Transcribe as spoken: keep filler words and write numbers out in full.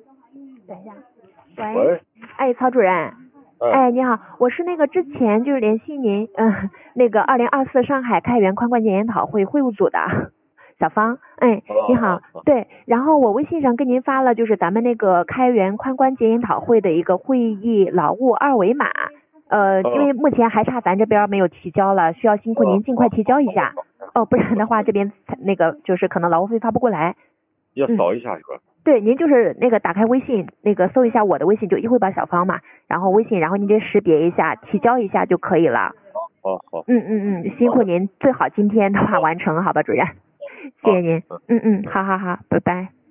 等一下，喂， 喂， 哎，曹主任， 哎， 哎，你好，我是那个之前就是联系您，嗯、那个二零二四上海开源髋关节研讨会会务组的小芳，哎，你好，对，然后我微信上跟您发了就是咱们那个开源髋关节研讨会的一个会议劳务二维码，呃，因为目前还差咱这边没有提交了，需要辛苦您尽快提交一下，哦，不然的话这边那个就是可能劳务费发不过来。 要扫一下是吧？ 对，您就是那个打开微信，那个搜一下我的微信，就一汇宝小芳嘛，然后微信，然后您直接识别一下，提交一下就可以了。 好好。 嗯嗯嗯，辛苦您，最好今天的话完成，好吧，主任，谢谢您。嗯嗯，好好好，拜拜。